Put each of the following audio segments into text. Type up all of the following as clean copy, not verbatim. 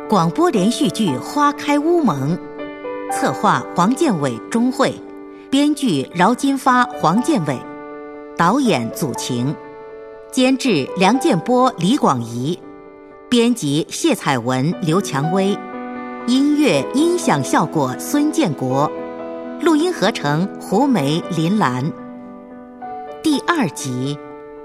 广播连续剧《花开乌蒙》，策划黄建伟、钟慧，编剧饶金发、黄建伟，导演祖晴，监制梁建波、李广怡，编辑谢彩文、刘蔷薇，音乐音响效果孙建国，录音合成胡梅、林兰。第2集。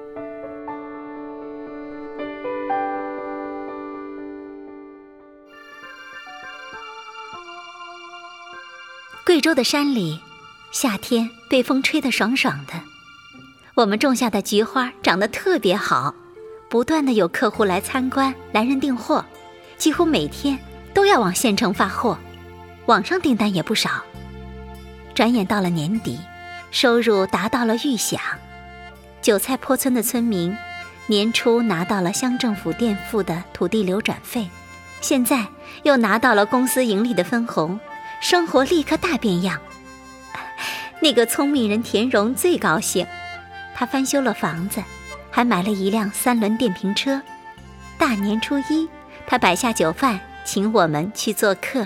贵州的山里，夏天被风吹得爽爽的，我们种下的菊花长得特别好，不断的有客户来参观，来人订货，几乎每天都要往县城发货，网上订单也不少。转眼到了年底，收入达到了预想。韭菜坡村的村民年初拿到了乡政府垫付的土地流转费，现在又拿到了公司盈利的分红，生活立刻大变样。那个聪明人田荣最高兴，他翻修了房子，还买了一辆3轮电瓶车。大年初1，他摆下酒饭，请我们去做客。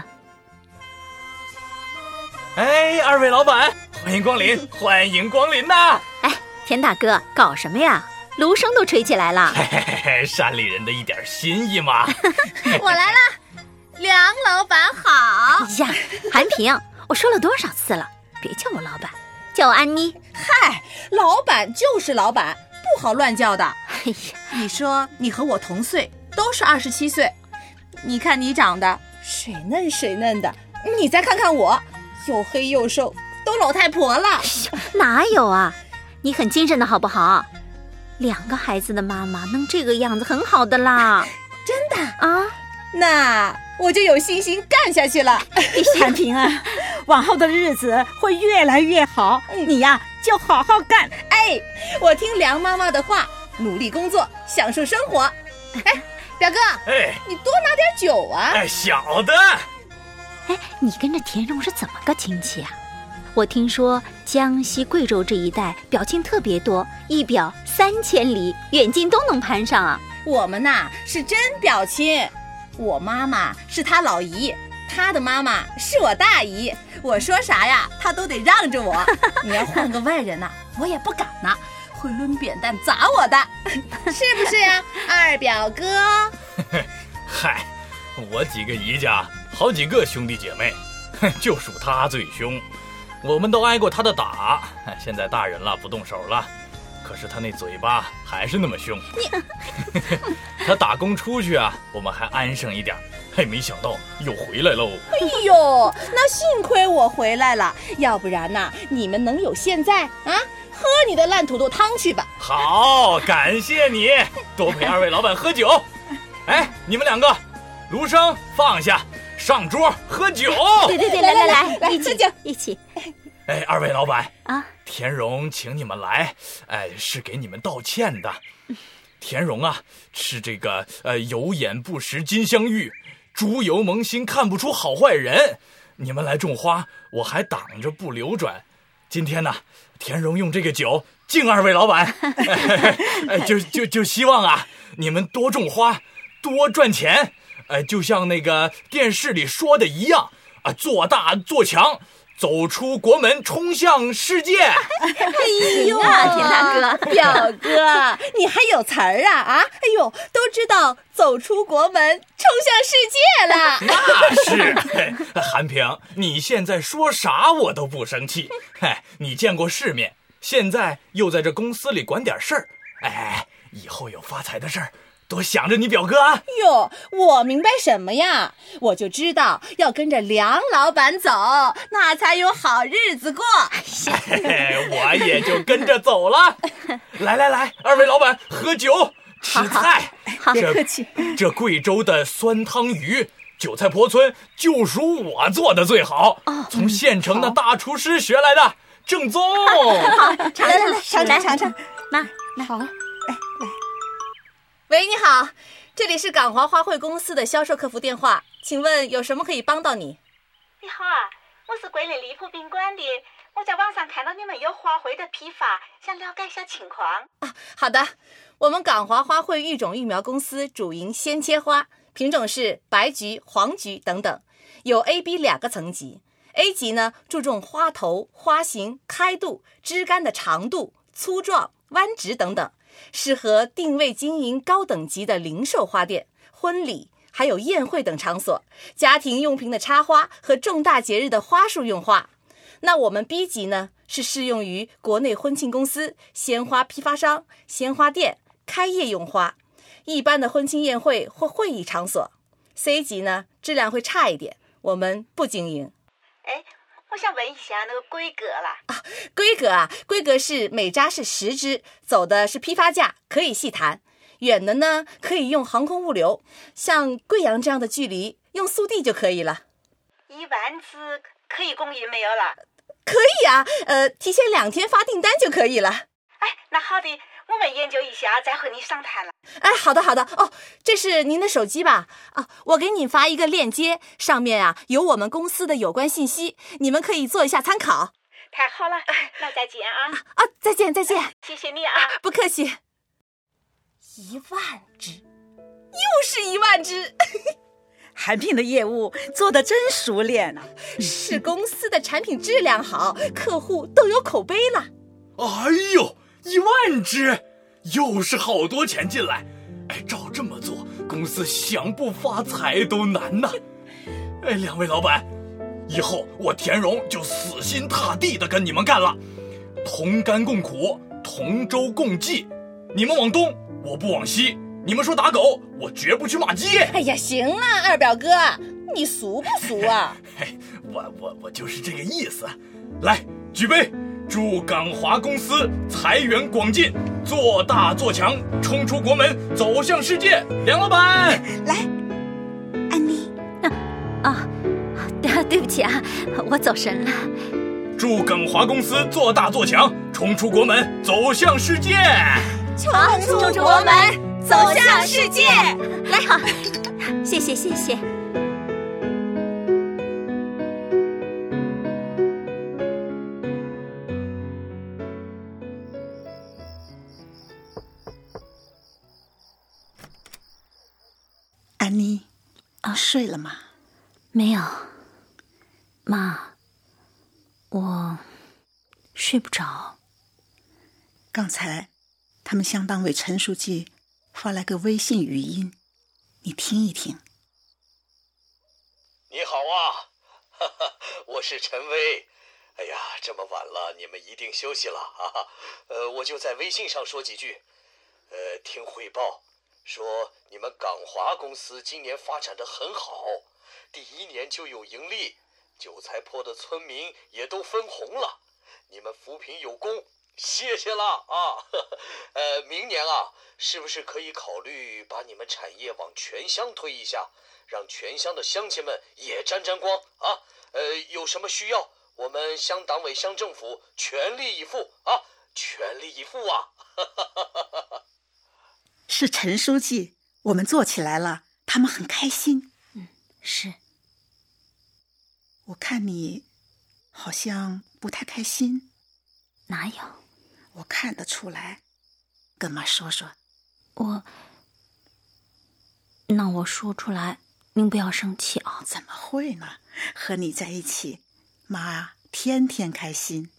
哎，二位老板，欢迎光临，欢迎光临呐！ 哎，田大哥，搞什么呀？芦笙都吹起来了。 嘿嘿嘿，山里人的一点心意嘛。 我来了，梁老板好。 哎呀，韩平，我说了多少次了，别叫我老板，叫我安妮。 嗨，老板就是老板，不好乱叫的。 哎呀， 你说你和我同岁，都是27岁，你看你长得水嫩水嫩的，你再看看我，又黑又瘦，都老太婆了。 哪有啊，你很精神的好不好？2个孩子的妈妈能这个样子很好的啦。 真的啊？ 那我就有信心干下去了。 韩平啊，往后的日子会越来越好，你呀就好好干。 哎，我听梁妈妈的话，努力工作，享受生活。哎，表哥， 哎， 你多拿点酒啊。 哎，小的。 哎，你跟着田荣是怎么个亲戚啊？我听说江西、贵州这一带表亲特别多，一表3000里，远近都能攀上啊。 我们呐是真表亲，我妈妈是他老姨，他的妈妈是我大姨，我说啥呀他都得让着我。你要换个外人呐，我也不敢呐，会抡扁担砸我的，是不是呀，二表哥？ 嗨，我几个姨家好几个兄弟姐妹，就属他最凶，我们都挨过他的打，现在大人了不动手了，可是他那嘴巴还是那么凶。他打工出去啊，我们还安生一点，嘿，没想到又回来喽。 哎呦，那幸亏我回来了，要不然呐，你们能有现在啊？喝你的烂土豆汤去吧。 好，感谢你，多陪2位老板喝酒。哎，你们2个，芦笙放下，上桌喝酒。 对，来，一起喝酒， 一起。 哎，2位老板啊， 田荣请你们来，哎，是给你们道歉的。田荣啊，是这个有眼不识金镶玉，猪油蒙心看不出好坏人。你们来种花，我还挡着不流转。今天呢，田荣用这个酒敬2位老板，就希望啊，你们多种花，多赚钱，就像那个电视里说的一样啊，做大做强。走出国门，冲向世界。 哎呦， 田大哥， 表哥，你还有词儿啊？哎呦，都知道走出国门，冲向世界了。 那是，韩平，你现在说啥我都不生气。你见过世面，现在又在这公司里管点事儿，哎，以后有发财的事儿，多想着你表哥啊。 哟，我明白什么呀？我就知道要跟着梁老板走，那才有好日子过。 我也就跟着走了。来，2位老板喝酒吃菜。 好， 别客气。 这贵州的酸汤鱼，韭菜坡村就属我做的最好，从县城的大厨师学来的，正宗。 好， 尝。 那好，来。喂，你好，这里是港华花卉公司的销售客服电话，请问有什么可以帮到你？ 你好啊，我是桂林丽普宾馆的，我在网上看到你们有花卉的批发，想了解一下情况。 好的，我们港华花卉育种育苗公司主营鲜切花， 品种是白菊、黄菊等等，有 A、B 2个层级。A 级呢，注重花头、花型、开度、枝干的长度、粗壮、弯直等等，适合定位经营高等级的零售花店、婚礼还有宴会等场所，家庭用品的插花和重大节日的花束用花。那我们 B 级呢，是适用于国内婚庆公司、鲜花批发商、鲜花店开业用花，一般的婚庆宴会或会议场所。C 级呢，质量会差一点，我们不经营。 哎，我想问一下那个规格啦。 规格是每扎是10支，走的是批发价，可以细谈。远的呢，可以用航空物流，像贵阳这样的距离，用速递就可以了。 1万支可以供应没有了？ 可以啊，提前2天发订单就可以了。 哎，那好的，我们研究一下，再和你商谈了。 哎，好的。哦，这是您的手机吧？我给你发一个链接，上面有我们公司的有关信息，你们可以做一下参考。 太好了，那再见啊！ 再见。 谢谢你啊！ 不客气。1万只，又是1万只。 韩平的业务做得真熟练啊！ 是公司的产品质量好，客户都有口碑了。 哎呦，1万只，又是好多钱进来。哎，照这么做，公司想不发财都难呐。哎，2位老板，以后我田荣就死心塌地的跟你们干了，同甘共苦，同舟共济。你们往东，我不往西。你们说打狗，我绝不去骂街。 哎呀，行了，二表哥，你俗不俗啊？ 嘿，我就是这个意思。来，举杯，祝港华公司财源广进，做大做强，冲出国门，走向世界。梁老板， 来，安妮。 对不起啊，我走神了。 祝港华公司做大做强，冲出国门，走向世界。 冲出国门，走向世界。 来，好，谢谢。 安妮，睡了吗？ 没有，妈，我睡不着。 刚才他们乡党委陈书记发来个微信语音，你听一听。 你好啊，我是陈薇。哎呀，这么晚了，你们一定休息了啊。我就在微信上说几句。听汇报说你们港华公司今年发展得很好，第1年就有盈利，韭菜坡的村民也都分红了，你们扶贫有功，谢谢了啊。明年是不是可以考虑把你们产业往全乡推一下，让全乡的乡亲们也沾沾光啊？有什么需要，我们乡党委乡政府全力以赴啊，全力以赴啊。 是陈书记，我们做起来了，他们很开心。 是。 我看你好像不太开心。 哪有？ 我看得出来，跟妈说说。 那我说出来，您不要生气啊。 怎么会呢？和你在一起，妈天天开心。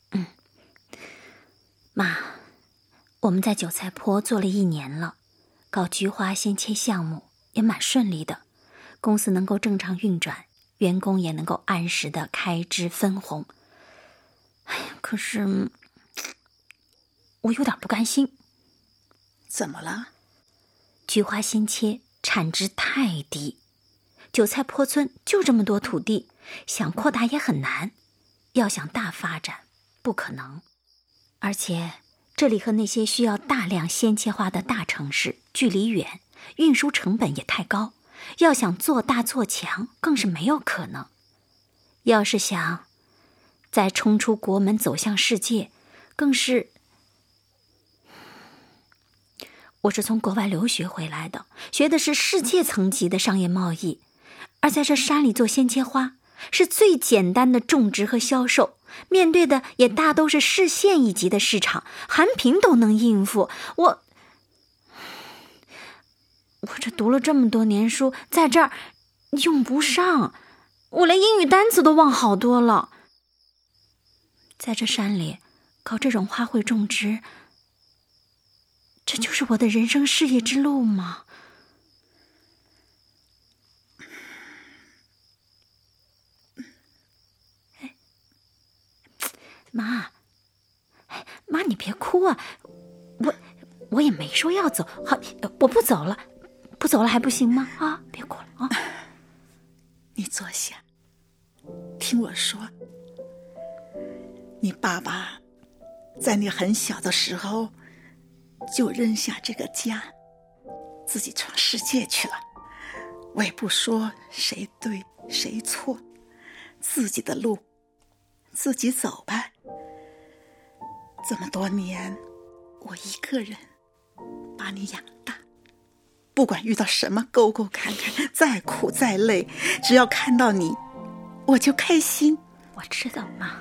妈，我们在韭菜坡做了1年了，搞菊花鲜切项目也蛮顺利的，公司能够正常运转，员工也能够按时的开支分红。哎呀，可是我有点不甘心。 怎么了？ 菊花鲜切产值太低，韭菜坡村就这么多土地，想扩大也很难，要想大发展不可能。而且这里和那些需要大量鲜切花的大城市距离远，运输成本也太高，要想做大做强更是没有可能。要是想再冲出国门走向世界，更是……我是从国外留学回来的，学的是世界层级的商业贸易，而在这山里做鲜切花是最简单的种植和销售，面对的也大都是市县一级的市场，韩平都能应付。 我这读了这么多年书，在这儿用不上，我连英语单词都忘好多了。在这山里搞这种花卉种植，这就是我的人生事业之路吗？妈，你别哭啊！我也没说要走，好，我不走了还不行吗？啊，别哭了啊！ 你坐下，听我说。你爸爸在你很小的时候就扔下这个家，自己闯世界去了。我也不说谁对谁错，自己的路自己走吧。这么多年，我一个人把你养大，不管遇到什么沟沟坎坎，再苦再累，只要看到你，我就开心。 我知道，妈。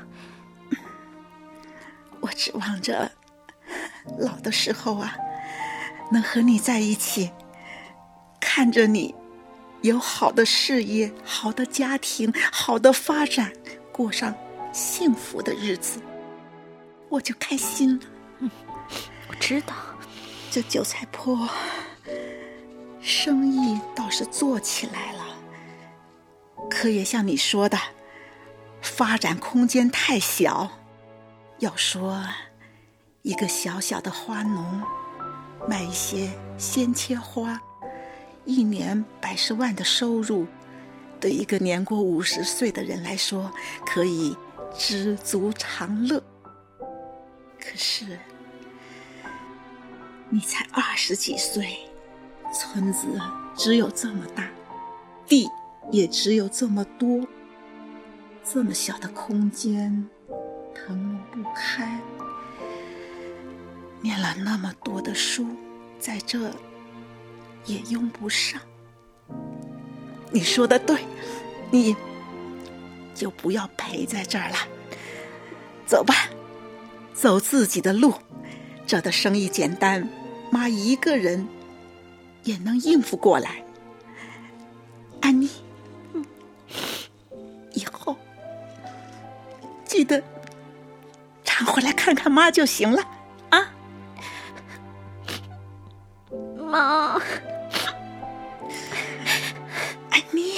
我指望着老的时候啊，能和你在一起，看着你有好的事业、好的家庭、好的发展，过上幸福的日子，我就开心了。 我知道， 这韭菜坡生意倒是做起来了，可也像你说的，发展空间太小。要说一个小小的花农卖一些鲜切花，一年100万的收入，对一个年过50岁的人来说，可以知足常乐。可是你才20几岁，村子只有这么大，地也只有这么多，这么小的空间腾挪不开，念了那么多的书，在这也用不上。你说的对，你就不要陪在这儿了，走吧，走自己的路。这的生意简单，妈一个人也能应付过来。安妮，以后记得常回来看看妈就行了啊。 妈， 安妮。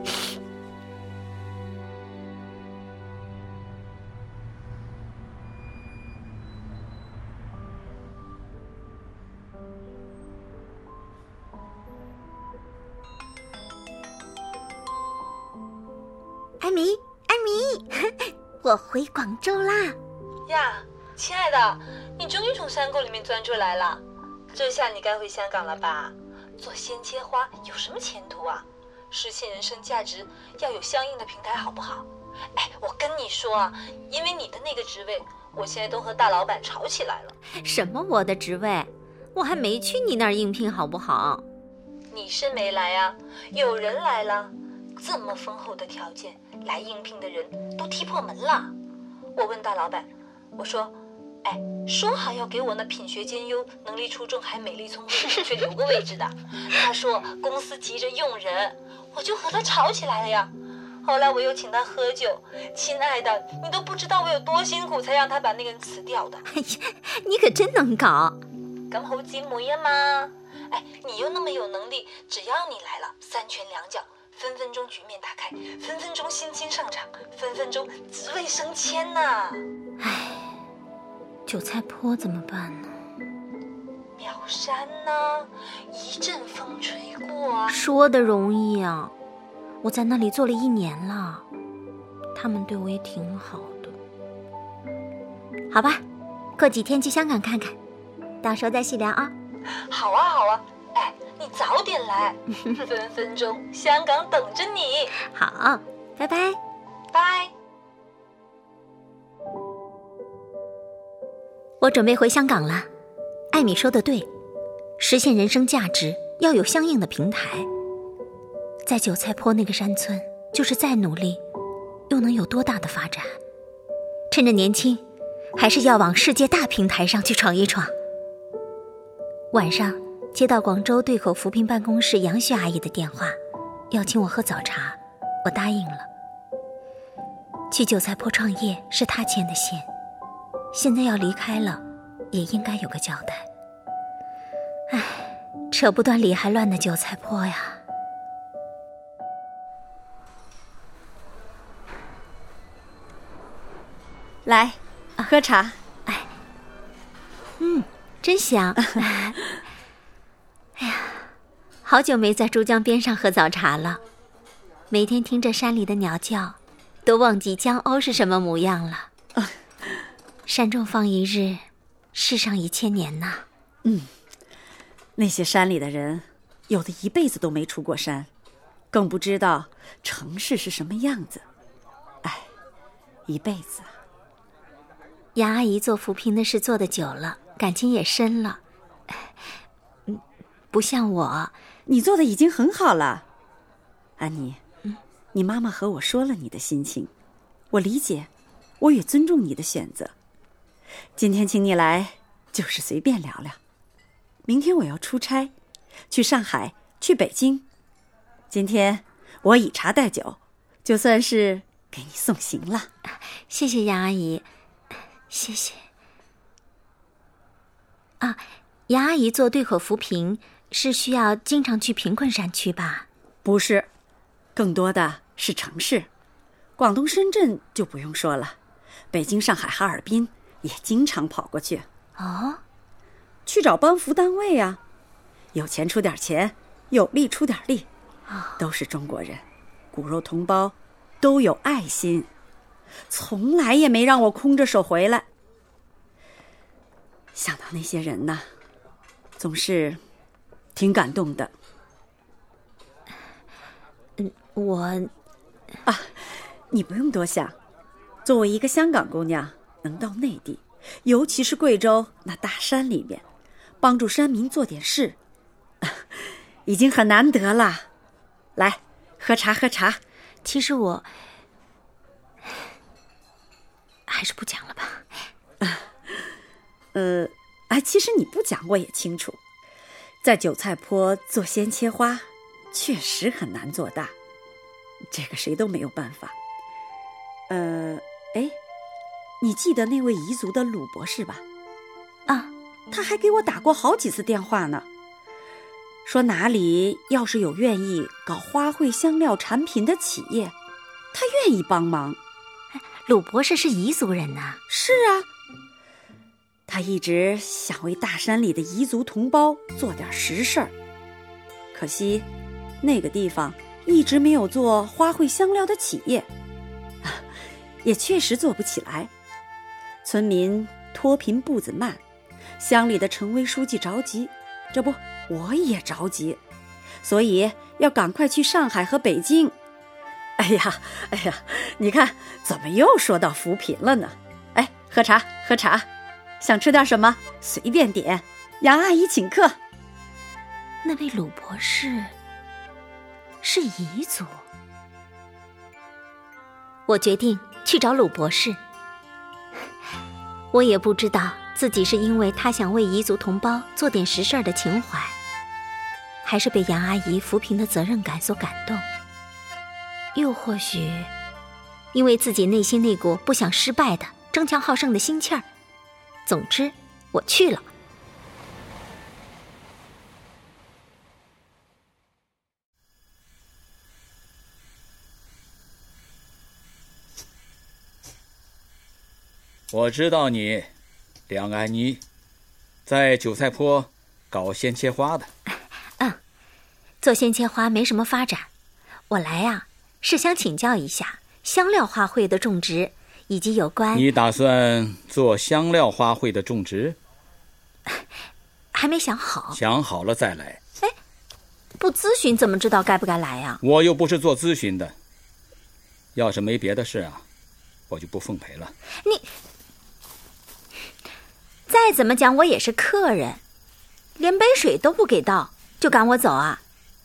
安妮，我回广州啦！ 呀，亲爱的，你终于从山沟里面钻出来了，这下你该回香港了吧？做鲜切花有什么前途啊？实现人生价值要有相应的平台，好不好？哎，我跟你说啊，因为你的那个职位，我现在都和大老板吵起来了。 什么我的职位？我还没去你那儿应聘，好不好？ 你是没来啊，有人来了。这么丰厚的条件，来应聘的人都踢破门了。我问大老板，我说，哎，说好要给我那品学兼优、能力出众还美丽聪慧的，却留个位置的。他说公司急着用人，我就和他吵起来了呀。后来我又请他喝酒，亲爱的，你都不知道我有多辛苦才让他把那个人辞掉的。 哎呀，你可真能搞。 咁好姊妹啊嘛。哎，你又那么有能力，只要你来了，3拳2脚。分分钟局面打开，分分钟新亲上场，分分钟职位升迁呐！ 唉，韭菜坡怎么办呢？ 苗山呢？一阵风吹过， 说的容易啊！我在那里做了1年了，他们对我也挺好的。好吧，过几天去香港看看，到时候再细聊啊。 好啊，好啊。哎，你早点来，分分钟香港等着你。 好，拜拜， 拜。 我准备回香港了。艾米说的对，实现人生价值要有相应的平台。在韭菜坡那个山村，就是再努力，又能有多大的发展？趁着年轻，还是要往世界大平台上去闯一闯。晚上接到广州对口扶贫办公室杨旭阿姨的电话，要请我喝早茶，我答应了。去韭菜坡创业是她牵的线，现在要离开了，也应该有个交代。唉，扯不断理还乱的韭菜坡呀。 来，喝茶。 真香。哎呀，好久没在珠江边上喝早茶了，每天听着山里的鸟叫，都忘记江鸥是什么模样了。山中放一日，世上1000年呐。 那些山里的人，有的一辈子都没出过山，更不知道城市是什么样子。哎，一辈子啊。 杨阿姨做扶贫的事做得久了，感情也深了。不像我， 你做的已经很好了。安妮，你妈妈和我说了你的心情，我理解，我也尊重你的选择。今天请你来，就是随便聊聊。明天我要出差，去上海，去北京。今天我以茶代酒，就算是给你送行了。 谢谢杨阿姨，谢谢。杨阿姨做对口扶贫是需要经常去贫困山区吧？ 不是，更多的是城市。广东深圳就不用说了，北京、上海、哈尔滨也经常跑过去。 哦， 去找帮扶单位啊，有钱出点钱，有力出点力，都是中国人，骨肉同胞，都有爱心，从来也没让我空着手回来。想到那些人呐，总是挺感动的。你不用多想，作为一个香港姑娘，能到内地，尤其是贵州那大山里面，帮助山民做点事，已经很难得了。来，喝茶喝茶。 其实我还是不讲了吧。 其实你不讲我也清楚，在韭菜坡做鲜切花确实很难做大，这个谁都没有办法。你记得那位彝族的鲁博士吧？他还给我打过好几次电话呢，说哪里要是有愿意搞花卉香料产品的企业，他愿意帮忙。 鲁博士是彝族人呐？ 是啊，他一直想为大山里的彝族同胞做点实事儿，可惜那个地方一直没有做花卉香料的企业，也确实做不起来。村民脱贫步子慢，乡里的陈薇书记着急，这不我也着急，所以要赶快去上海和北京。哎呀，你看怎么又说到扶贫了呢？喝茶喝茶，想吃点什么随便点，杨阿姨请客。 那位鲁博士是彝族，我决定去找鲁博士。我也不知道自己是因为他想为彝族同胞做点实事的情怀，还是被杨阿姨扶贫的责任感所感动，又或许因为自己内心那股不想失败的争强好胜的心气儿。总之我去了。 我知道你，梁安妮，在韭菜坡搞鲜切花的。 做鲜切花没什么发展，我来呀，是想请教一下香料花卉的种植以及有关。 你打算做香料花卉的种植？ 还没想好。 想好了再来。 不咨询怎么知道该不该来呀？ 我又不是做咨询的，要是没别的事啊，我就不奉陪了。 你再怎么讲我也是客人，连杯水都不给倒就赶我走啊？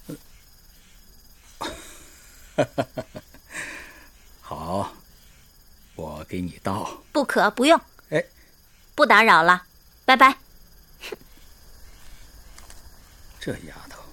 好，我给你倒。 不可，不用。不打扰了，拜拜。 这丫头。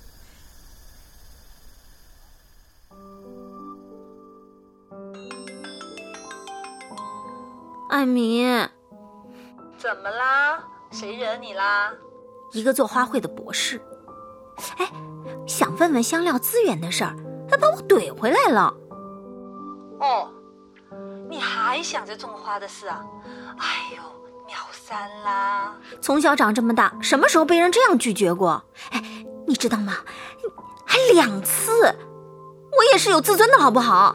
艾米， 怎么啦？谁惹你啦？ 一个做花卉的博士。哎，想问问香料资源的事儿，他把我怼回来了。 哦，你还想着种花的事啊？哎呦，秒删啦！ 从小长这么大，什么时候被人这样拒绝过？哎，你知道吗？还2次，我也是有自尊的好不好？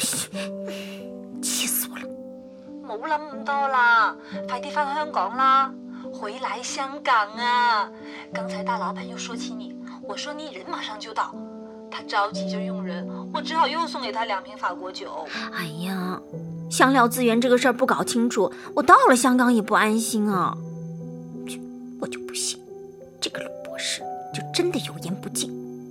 气死我了！ 冇諗咁多啦，快啲返香港啦！回来香港啊！刚才大老板又说起你，我说你人马上就到，他着急就用人，我只好又送给他2瓶法国酒。 哎呀，香料资源这个事儿不搞清楚，我到了香港也不安心啊！我就不信，这个鲁博士就真的有言不尽。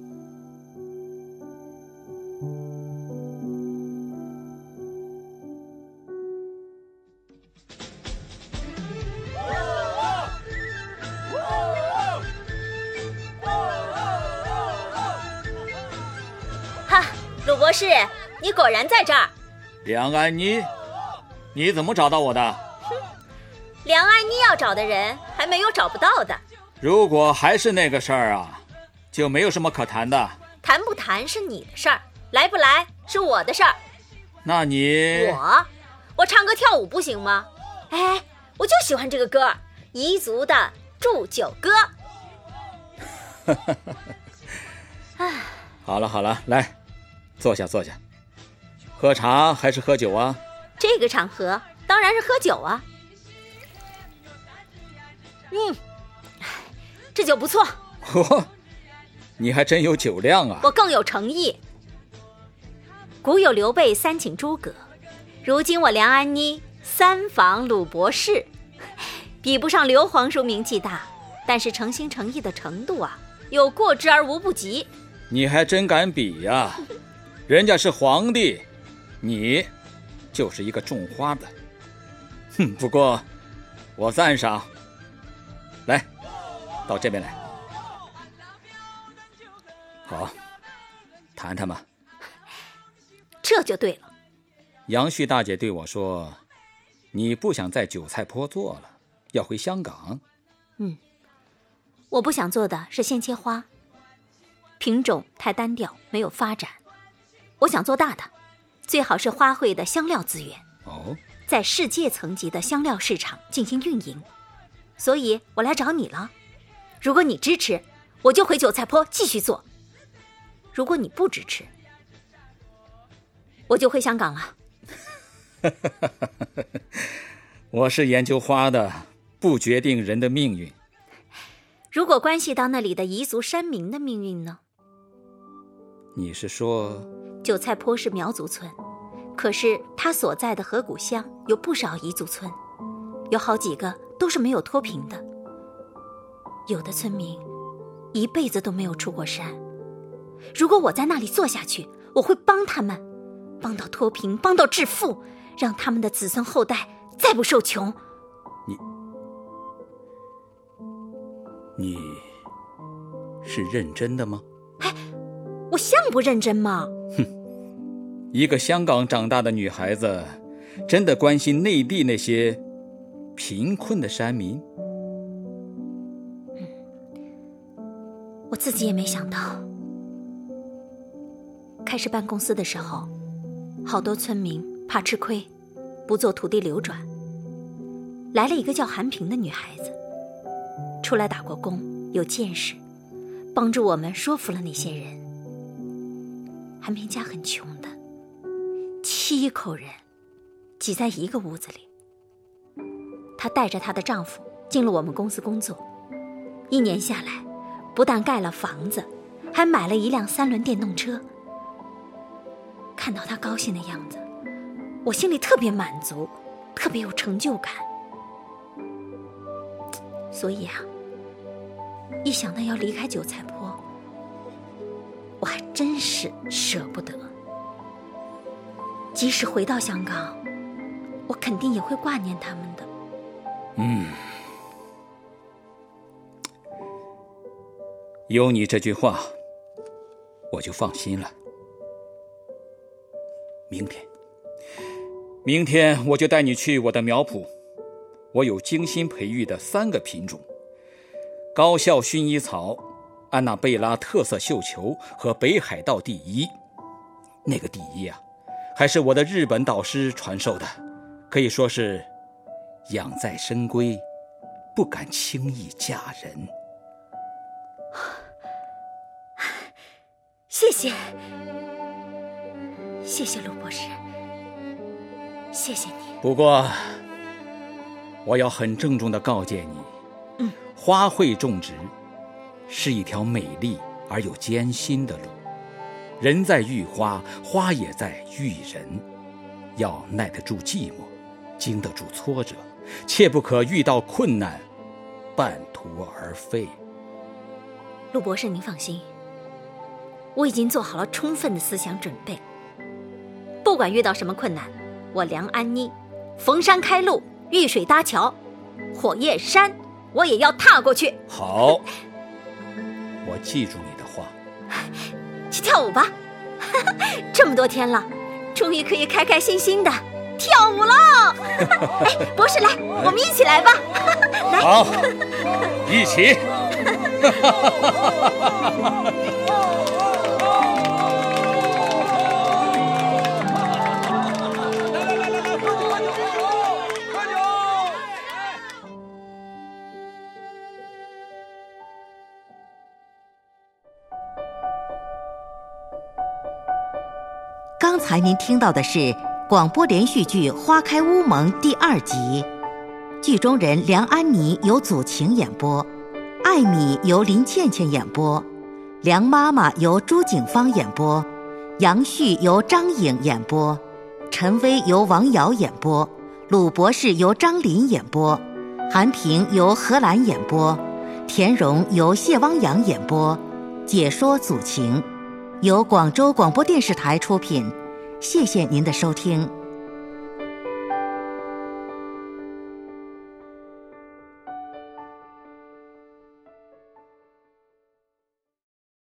鲁博士，你果然在这儿。 梁安妮，你怎么找到我的？ 梁安妮要找的人还没有找不到的。 如果还是那个事儿啊，就没有什么可谈的。 谈不谈是你的事儿，来不来是我的事儿。 那你我唱歌跳舞不行吗？哎，我就喜欢这个歌，彝族的祝酒歌。 好了，来，坐下。喝茶还是喝酒啊？ 这个场合当然是喝酒啊。这酒不错。 你还真有酒量啊！ 我更有诚意。古有刘备3请诸葛，如今我梁安妮3访鲁博士，比不上刘皇叔名气大，但是诚心诚意的程度啊，有过之而无不及。 你还真敢比呀！人家是皇帝，你就是一个种花的。不过我赞赏。来，到这边来。好，谈谈吧。 这就对了。 杨旭大姐对我说，你不想在韭菜坡做了，要回香港。 我不想做的是鲜切花，品种太单调，没有发展。我想做大的，最好是花卉的香料资源，在世界层级的香料市场进行运营。所以我来找你了。如果你支持，我就回韭菜坡继续做；如果你不支持，我就回香港了。 我是研究花的，不决定人的命运。 如果关系到那里的彝族山民的命运呢？ 你是说， 韭菜坡是苗族村，可是它所在的河谷乡有不少彝族村，有好几个都是没有脱贫的。有的村民一辈子都没有出过山。如果我在那里做下去，我会帮他们，帮到脱贫，帮到致富，让他们的子孙后代再不受穷。 你是认真的吗？ 我像不认真吗？ 一个香港长大的女孩子，真的关心内地那些贫困的山民？ 我自己也没想到。开始办公司的时候，好多村民怕吃亏，不做土地流转。来了一个叫韩平的女孩子，出来打过工，有见识，帮助我们说服了那些人。韩平家很穷的，7口人挤在一个屋子里。她带着她的丈夫进了我们公司工作，1年下来，不但盖了房子，还买了一辆3轮电动车。看到她高兴的样子，我心里特别满足，特别有成就感。所以啊，一想到要离开韭菜坡，我还真是舍不得。即使回到香港，我肯定也会挂念他们的。 有你这句话，我就放心了。明天我就带你去我的苗圃，我有精心培育的3个品种：高效薰衣草、安娜贝拉特色绣球和北海道第一。那个第一啊，还是我的日本导师传授的，可以说是养在深闺，不敢轻易嫁人。 谢谢陆博士，谢谢你。 不过我要很郑重地告诫你，花卉种植是一条美丽而又艰辛的路，人在育花，花也在育人，要耐得住寂寞，经得住挫折，切不可遇到困难半途而废。 陆博士您放心，我已经做好了充分的思想准备，不管遇到什么困难，我梁安妮逢山开路，遇水搭桥，火焰山我也要踏过去。 好，我记住你的话。 去跳舞吧，这么多天了，终于可以开开心心的跳舞了。博士来，我们一起来吧。来， 好，一起。 刚才您听到的是广播连续剧《花开乌蒙》第2集，剧中人梁安妮由祖晴演播，艾米由林倩倩演播，梁妈妈由朱景芳演播，杨旭由张颖演播，陈薇由王瑶演播，鲁博士由张林演播，韩平由何兰演播，田荣由谢汪洋演播，解说祖晴，由广州广播电视台出品。谢谢您的收听。